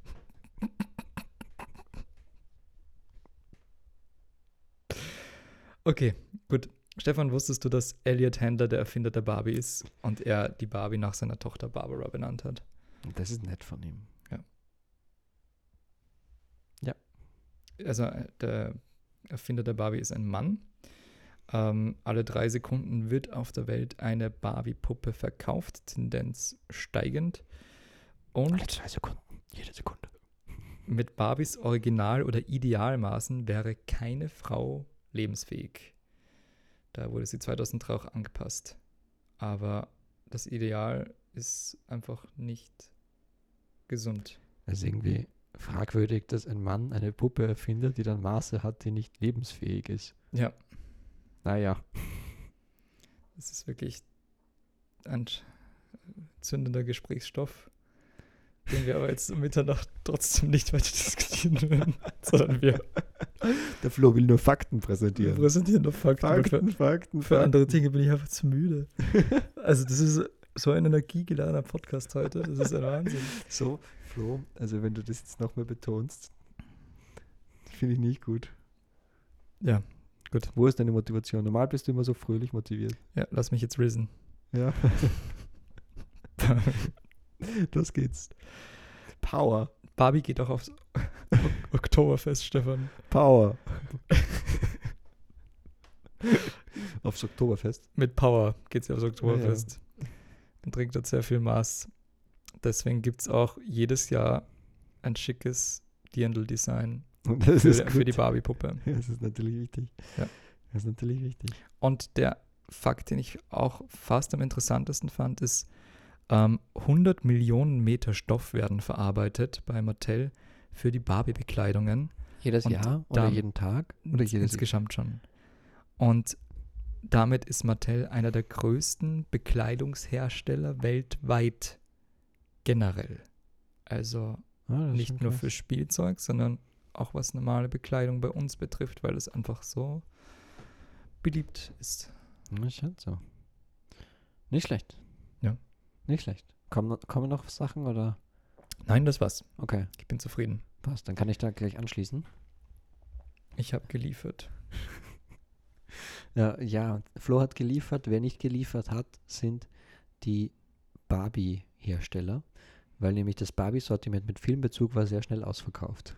Okay, gut. Stefan, wusstest du, dass Elliot Handler der Erfinder der Barbie ist und er die Barbie nach seiner Tochter Barbara benannt hat? Das ist nett von ihm. Also äh, der Erfinder der Barbie ist ein Mann. Ähm, alle drei Sekunden wird auf der Welt eine Barbie-Puppe verkauft, Tendenz steigend. Alle Und zwei Sekunden, jede Sekunde. mit Barbies Original- oder Idealmaßen wäre keine Frau lebensfähig. Da wurde sie zweitausenddrei auch angepasst. Aber das Ideal ist einfach nicht gesund. Also irgendwie fragwürdig, dass ein Mann eine Puppe erfindet, die dann Maße hat, die nicht lebensfähig ist. Ja, Naja, das ist wirklich ein zündender Gesprächsstoff, den wir aber jetzt um Mitternacht trotzdem nicht weiter diskutieren werden, sondern wir, Der Flo will nur Fakten wir präsentieren. präsentieren noch Fakten. Fakten, Für, Fakten, für andere Dinge bin ich einfach zu müde. Also das ist so ein energiegeladener Podcast heute, das ist ein Wahnsinn. So, Flo, also wenn du das jetzt nochmal betonst, finde ich nicht gut. Ja, Wo ist deine Motivation? Normal bist du immer so fröhlich motiviert. ja, lass mich jetzt risen. Ja. Das geht's. Power. Barbie geht auch aufs Oktoberfest, Stefan. Power. Aufs Oktoberfest. Mit Power geht sie aufs Oktoberfest. Und trinkt dort sehr viel Maß. Deswegen gibt es auch jedes Jahr ein schickes Dirndl-Design Und das für, ist für gut. die Barbie-Puppe. Ja, das ist natürlich wichtig. Ja. Das ist natürlich wichtig. Und der Fakt, den ich auch fast am interessantesten fand, ist, ähm, hundert Millionen Meter Stoff werden verarbeitet bei Mattel für die Barbie-Bekleidungen. Jedes Und Jahr oder dann- jeden Tag? Oder jedes Insgesamt schon. Und damit ist Mattel einer der größten Bekleidungshersteller weltweit generell. Also Ah, das ist nicht schon nur krass. für Spielzeug, sondern auch was normale Bekleidung bei uns betrifft, weil es einfach so beliebt ist. Na, scheint so. Nicht schlecht. Ja. Nicht schlecht. Kommen, noch- kommen noch Sachen oder? Nein, das war's. Okay, Ich bin zufrieden. passt. Dann kann ich da gleich anschließen. Ich habe geliefert. Ja, ja, Flo hat geliefert. Wer nicht geliefert hat, sind die Barbie-Hersteller, weil nämlich das Barbie-Sortiment mit Filmbezug war sehr schnell ausverkauft.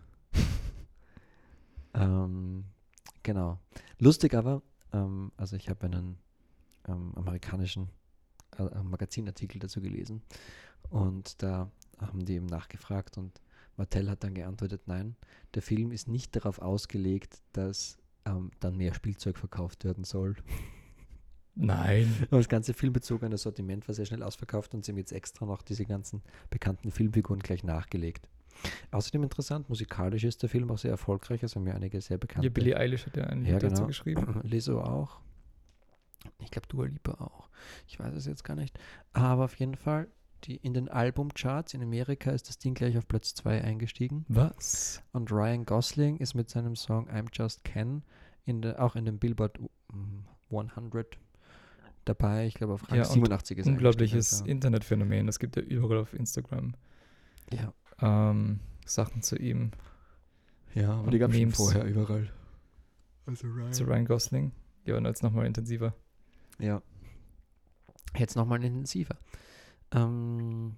ähm, genau. Lustig aber, ähm, also ich habe einen ähm, amerikanischen äh, äh, Magazinartikel dazu gelesen und da haben die eben nachgefragt und Mattel hat dann geantwortet, nein, der Film ist nicht darauf ausgelegt, dass ähm, dann mehr Spielzeug verkauft werden soll. Nein. Aber das ganze filmbezogene Sortiment war sehr schnell ausverkauft und sie haben jetzt extra noch diese ganzen bekannten Filmfiguren gleich nachgelegt. Außerdem interessant, musikalisch ist der Film auch sehr erfolgreich, also haben ja einige sehr bekannte. Ja, Billie Eilish hat ja einen Ja, Hit dazu genau. geschrieben. Lizzo auch. Ich glaube Dua Lipa auch. Ich weiß es jetzt gar nicht. Aber auf jeden Fall, die, in den Albumcharts in Amerika ist das Ding gleich auf Platz zwei eingestiegen. Was? Und Ryan Gosling ist mit seinem Song I'm Just Ken in der, auch in den Billboard hundert dabei. Ich glaube auf Rang Ja, und siebenundachtzig ist er Unglaubliches eingestiegen, Internetphänomen. Es gibt ja überall auf Instagram also. Ja, ähm, Sachen zu ihm, ja, aber Und die gab es schon Memes. vorher überall. Also Ryan. zu Ryan Gosling. Ja, und jetzt nochmal intensiver. Ja. Jetzt nochmal intensiver. Ähm,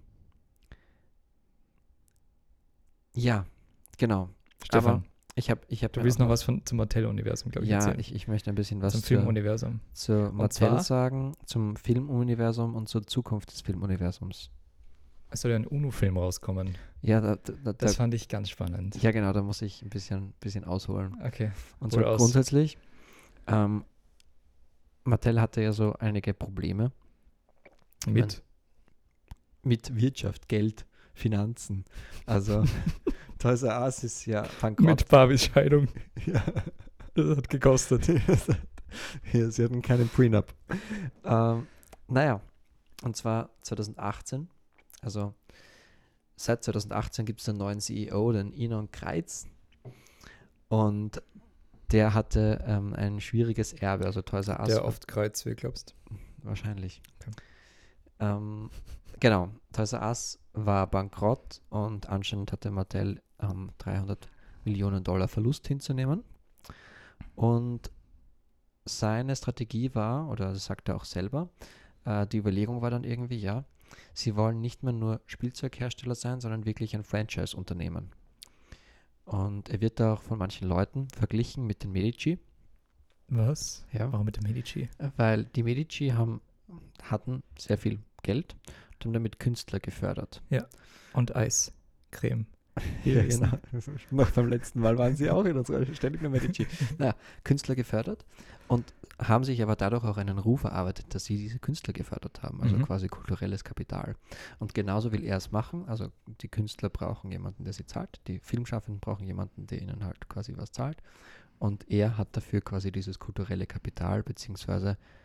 ja, genau. Stefan, Aber ich habe ich hab du mir willst auch noch was von, zum Mattel-Universum, glaube ich, Ja, erzählen. ich, ich möchte ein bisschen was zum zur, Filmuniversum. zur Mattel zwar- sagen, zum Filmuniversum und zur Zukunft des Filmuniversums. Es soll ja ein UNO-Film rauskommen. Ja, da, da, da, Das fand ich ganz spannend. ja, genau, da muss ich ein bisschen, bisschen ausholen. Okay. Und Hol zwar aus. grundsätzlich, ähm, Mattel hatte ja so einige Probleme Mit. mit Wirtschaft, Geld, Finanzen. Also Toys R Us ist ja bankrott. Mit Barbies Scheidung. Ja. Das hat gekostet. Ja, sie hatten keinen Prenup. Ähm, naja, und zwar zwanzig achtzehn, also seit zwanzig achtzehn gibt es einen neuen C E O, den Ynon Kreiz. Und der hatte ähm, ein schwieriges Erbe, also Toys R Us. Der oft kreuzt, wie glaubst. Wahrscheinlich. Okay. Ähm, genau, Toys R Us war bankrott und anscheinend hatte Mattel ähm, dreihundert Millionen Dollar Verlust hinzunehmen. Und seine Strategie war, oder das sagt er auch selber, äh, die Überlegung war dann irgendwie, ja, sie wollen nicht mehr nur Spielzeughersteller sein, sondern wirklich ein Franchise-Unternehmen. Und er wird da auch von manchen Leuten verglichen mit den Medici. Was? Ja. Warum mit dem Medici? Weil die Medici haben, hatten sehr viel Geld und haben damit Künstler gefördert. Und Eiscreme. Ja, Hier genau. Noch beim letzten Mal waren sie auch in unserer ständigen Medici. Naja, Künstler gefördert und haben sich aber dadurch auch einen Ruf erarbeitet, dass sie diese Künstler gefördert haben, also Mhm. quasi kulturelles Kapital. Und genauso will er es machen, also die Künstler brauchen jemanden, der sie zahlt, die Filmschaffenden brauchen jemanden, der ihnen halt quasi was zahlt und er hat dafür quasi dieses kulturelle Kapital beziehungsweise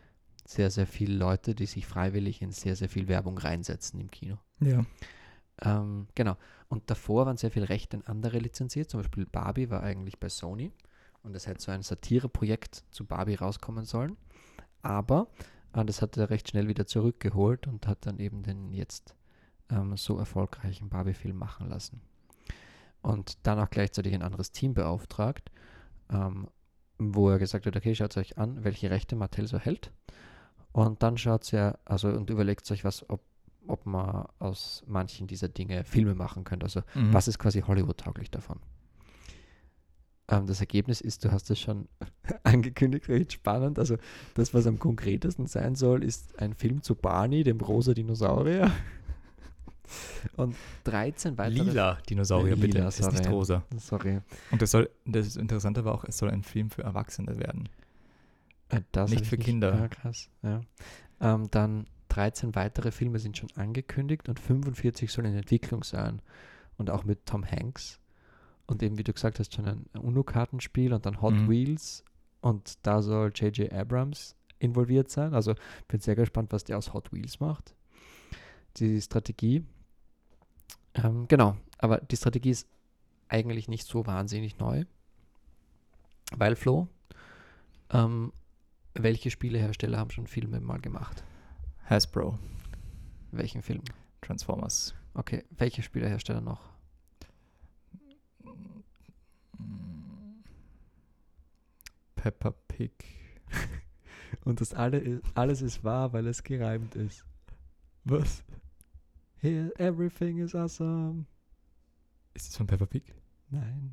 sehr, sehr viele Leute, die sich freiwillig in sehr, sehr viel Werbung reinsetzen im Kino. Ja. Ähm, genau. Und davor waren sehr viele Rechte an andere lizenziert. Zum Beispiel Barbie war eigentlich bei Sony. Und es hätte so ein Satireprojekt zu Barbie rauskommen sollen. Aber äh, das hat er recht schnell wieder zurückgeholt und hat dann eben den jetzt ähm, so erfolgreichen Barbie-Film machen lassen. Und dann auch gleichzeitig ein anderes Team beauftragt, ähm, wo er gesagt hat, okay, schaut euch an, welche Rechte Mattel so hält. Und dann schaut ihr, also und überlegt euch, was, ob, ob man aus manchen dieser Dinge Filme machen könnte. Also Mhm. was ist quasi Hollywood-tauglich davon? Ähm, das Ergebnis ist, du hast es schon angekündigt, recht spannend. Also das, was am konkretesten sein soll, ist ein Film zu Barney, dem rosa Dinosaurier. Und dreizehn weitere... Lila Dinosaurier, Lila, bitte. Es ist nicht sorry. rosa. Sorry. Und das soll, das Interessante war auch, es soll ein Film für Erwachsene werden. Äh, das Nicht hab ich für Kinder. Ja, krass. Ja. Ähm, dann dreizehn weitere Filme sind schon angekündigt und fünfundvierzig sollen in Entwicklung sein. Und auch mit Tom Hanks. Und eben, wie du gesagt hast, schon ein UNO-Kartenspiel und dann Hot Mhm. Wheels. Und da soll J J Abrams involviert sein. Also bin sehr gespannt, was der aus Hot Wheels macht. Die Strategie. Ähm, genau, aber die Strategie ist eigentlich nicht so wahnsinnig neu. Weil, Flo, ähm, welche Spielehersteller haben schon Filme mal gemacht? Hasbro, Welchen Film? Transformers. Okay, welche Spielehersteller noch? Peppa Pig. Und das alle ist, alles ist wahr, weil es gereimt ist. Was? Here, everything is awesome. Ist das von Peppa Pig? Nein.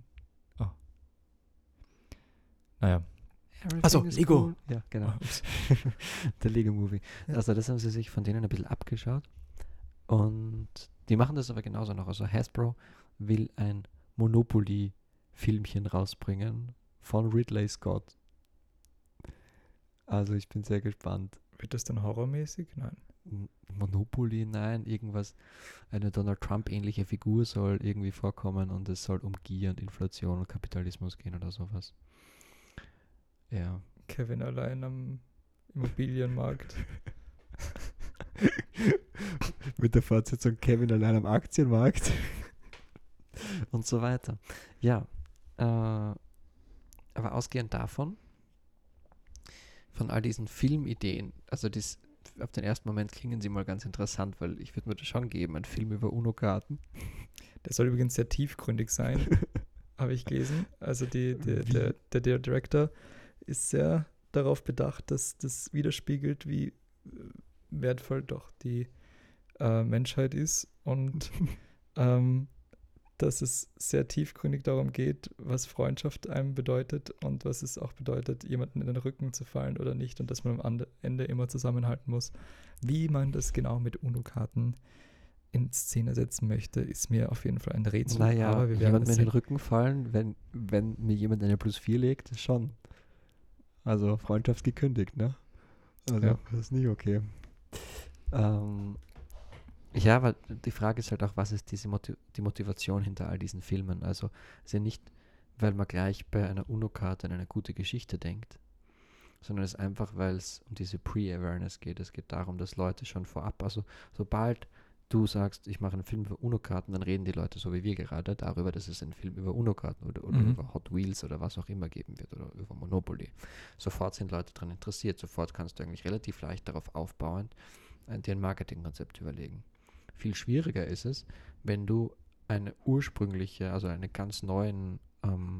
Naja. Everything Ach so, is Lego. cool. Ja, genau. Oh, ups. Der Lego-Movie. Ja. Also das haben sie sich von denen ein bisschen abgeschaut. Und die machen das aber genauso noch. Also Hasbro will ein Monopoly-Filmchen rausbringen von Ridley Scott. Also ich bin sehr gespannt. Wird das dann horrormäßig? Nein. M- Monopoly, nein, irgendwas, eine Donald Trump-ähnliche Figur soll irgendwie vorkommen und es soll um Gier und Inflation und Kapitalismus gehen oder sowas. Ja. Kevin allein am Immobilienmarkt. Mit der Fortsetzung Kevin allein am Aktienmarkt und so weiter. Ja, äh, aber ausgehend davon, von all diesen Filmideen, also dies, auf den ersten Moment klingen sie mal ganz interessant, weil ich würde mir das schon geben, ein Film über UNO-Karten. Der soll übrigens sehr tiefgründig sein, habe ich gelesen. Also die, die, Wie? der, der, der Director ist sehr darauf bedacht, dass das widerspiegelt, wie äh, wertvoll doch die äh, Menschheit ist und ähm, dass es sehr tiefgründig darum geht, was Freundschaft einem bedeutet und was es auch bedeutet, jemanden in den Rücken zu fallen oder nicht und dass man am Ande- Ende immer zusammenhalten muss. Wie man das genau mit UNO-Karten in Szene setzen möchte, ist mir auf jeden Fall ein Rätsel. Naja, aber wir werden jemand es mir in den sehen. Rücken fallen, wenn, wenn mir jemand eine Plus vier legt, ist schon. Also Freundschaft gekündigt, ne? Also Ja. das ist nicht okay. Ähm, ja, weil die Frage ist halt auch, was ist diese Motiv- die Motivation hinter all diesen Filmen? Also es ist ja nicht, weil man gleich bei einer UNO-Karte an eine gute Geschichte denkt, sondern es ist einfach, weil es um diese Pre-Awareness geht. Es geht darum, dass Leute schon vorab, also sobald du sagst, ich mache einen Film über UNO-Karten, dann reden die Leute so wie wir gerade darüber, dass es einen Film über UNO-Karten oder, oder Mhm. über Hot Wheels oder was auch immer geben wird oder über Monopoly. Sofort sind Leute daran interessiert. Sofort kannst du eigentlich relativ leicht darauf aufbauen, äh, dir ein Marketingkonzept überlegen. Viel schwieriger ist es, wenn du eine ursprüngliche, also einen ganz neuen ähm,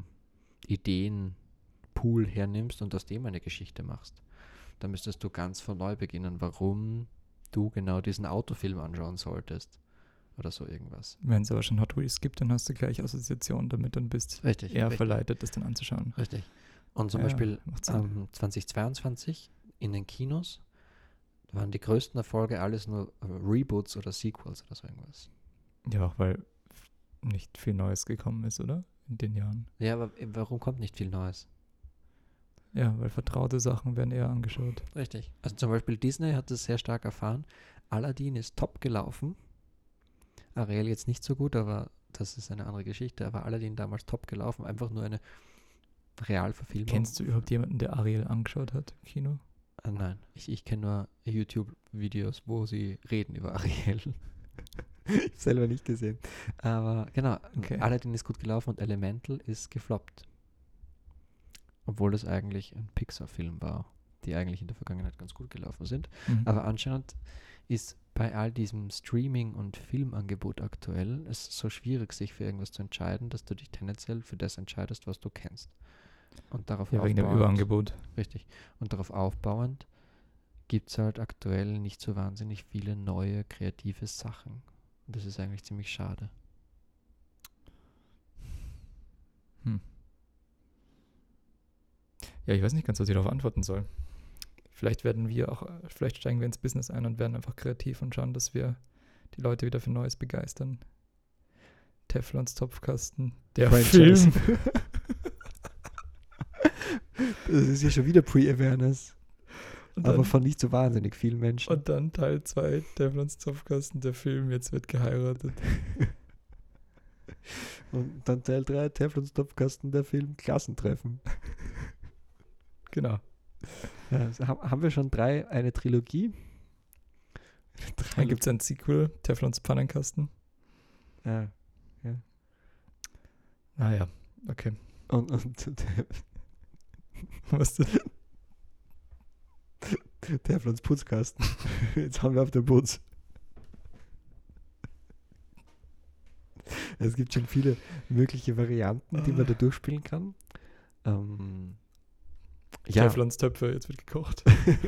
Ideenpool hernimmst und aus dem eine Geschichte machst. Da müsstest du ganz von neu beginnen, warum du genau diesen Autofilm anschauen solltest. Oder so irgendwas. Wenn es aber schon Hot Wheels gibt, dann hast du gleich Assoziationen damit und bist Richtig. eher richtig, verleitet, das dann anzuschauen. richtig. Und zum Ja, Beispiel macht Sinn. ähm, zweitausendzweiundzwanzig in den Kinos waren die größten Erfolge alles nur äh, Reboots oder Sequels oder so irgendwas. Ja, auch weil f- nicht viel Neues gekommen ist, oder? In den Jahren. Ja, aber äh, warum kommt nicht viel Neues? Ja, weil vertraute Sachen werden eher angeschaut. Richtig. Also zum Beispiel Disney hat das sehr stark erfahren. Aladdin ist top gelaufen. Ariel jetzt nicht so gut, aber das ist eine andere Geschichte. Aber Aladdin damals top gelaufen. Einfach nur eine Realverfilmung. Kennst du überhaupt jemanden, der Ariel angeschaut hat im Kino? Ah, nein, ich, ich kenne nur YouTube-Videos, wo sie reden über Ariel. Ich habe selber nicht gesehen. Aber genau, Okay. Aladdin ist gut gelaufen und Elemental ist gefloppt. Obwohl das eigentlich ein Pixar-Film war, die eigentlich in der Vergangenheit ganz gut gelaufen sind. Mhm. Aber anscheinend ist bei all diesem Streaming- und Filmangebot aktuell es so schwierig, sich für irgendwas zu entscheiden, dass du dich tendenziell für das entscheidest, was du kennst. Und darauf Ja, wegen dem aufbauend- Überangebot. Richtig. Und darauf aufbauend gibt es halt aktuell nicht so wahnsinnig viele neue kreative Sachen. Und das ist eigentlich ziemlich schade. Hm. Ja, ich weiß nicht ganz, was ich darauf antworten soll. Vielleicht werden wir auch, äh, vielleicht steigen wir ins Business ein und werden einfach kreativ und schauen, dass wir die Leute wieder für Neues begeistern. Teflons Topfkasten, der Franchise. Film. Das ist ja schon wieder Pre-Awareness. Und Aber dann, von nicht so wahnsinnig vielen Menschen. und dann Teil zwei, Teflons Topfkasten, der Film, jetzt wird geheiratet. Und dann Teil drei, Teflons Topfkasten, der Film Klassentreffen. Genau. Ja, also ha- haben wir schon drei, eine Trilogie? Drei Dann gibt es ein Sequel, Teflons Pannenkasten. Ja. Naja, okay. Und, und Was denn? Teflons Putzkasten. Jetzt haben wir auf den Putz. Es gibt schon viele mögliche Varianten, die man da durchspielen kann. Ähm, ja. Teflons Töpfe, jetzt wird gekocht.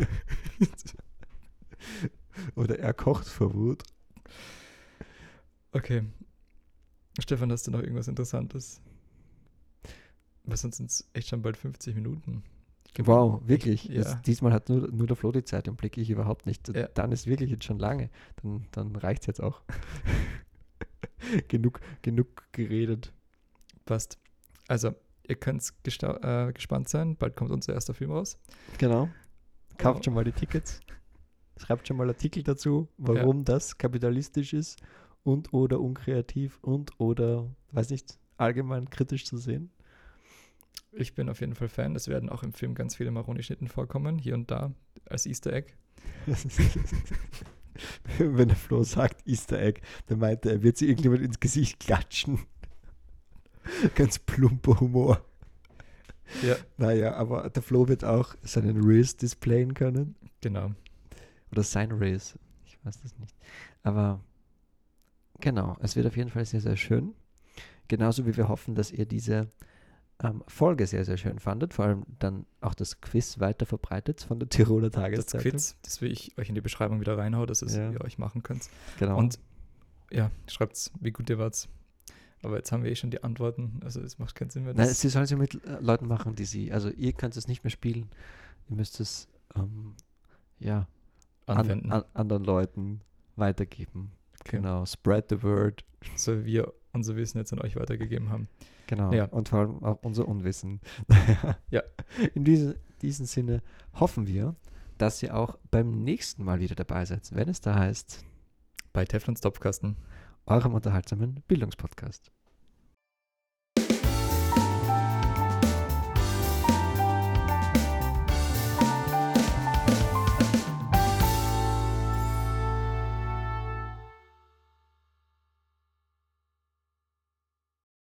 Oder er kocht vor Wut. Okay. Stefan, hast du noch irgendwas Interessantes? Weil sonst sind es echt schon bald fünfzig Minuten. Ich- Wow, wirklich. Ich, ja. Jetzt, diesmal hat nur, nur der Flo die Zeit und blicke ich überhaupt nicht. Ja. Dann ist wirklich jetzt schon lange. Dann, dann reicht es jetzt auch. genug, genug geredet. Passt. Also, ihr könnt äh, gespannt sein. Bald kommt unser erster Film raus. Genau. Kauft Oh. schon mal die Tickets. Schreibt schon mal Artikel dazu, warum das kapitalistisch ist und oder unkreativ und oder, weiß nicht, allgemein kritisch zu sehen. Ich bin auf jeden Fall Fan. Es werden auch im Film ganz viele Maroni-Schnitten vorkommen, hier und da, als Easter Egg. Wenn der Flo sagt Easter Egg, dann meint er, er wird sie irgendjemand ins Gesicht klatschen. Ganz plumper Humor. Ja. Naja, aber der Flo wird auch seinen Riz displayen können. Genau. Oder sein Riz. Ich weiß das nicht. Aber genau, es wird auf jeden Fall sehr, sehr schön. Genauso wie wir hoffen, dass ihr diese ähm, Folge sehr, sehr schön fandet. Vor allem dann auch das Quiz weiter verbreitet von der Tiroler Das Tageszeitung. Quiz, das will ich euch in die Beschreibung wieder reinhauen, dass es Ja. ihr euch machen könnt. Genau. Und ja, schreibt's, wie gut ihr wart. Aber jetzt haben wir eh schon die Antworten. Also es macht keinen Sinn mehr. Nein, Das, sie sollen es ja mit äh, Leuten machen, die sie, also ihr könnt es nicht mehr spielen. Ihr müsst es ähm, ja, an, anwenden. an, anderen Leuten weitergeben. Okay. Genau, spread the word. So wie wir unser Wissen jetzt an euch weitergegeben haben. Genau, Ja. und vor allem auch unser Unwissen. Ja. In diese, diesem Sinne hoffen wir, dass ihr auch beim nächsten Mal wieder dabei seid, wenn es da heißt, Bei Teflons Topfkasten. eurem unterhaltsamen Bildungspodcast.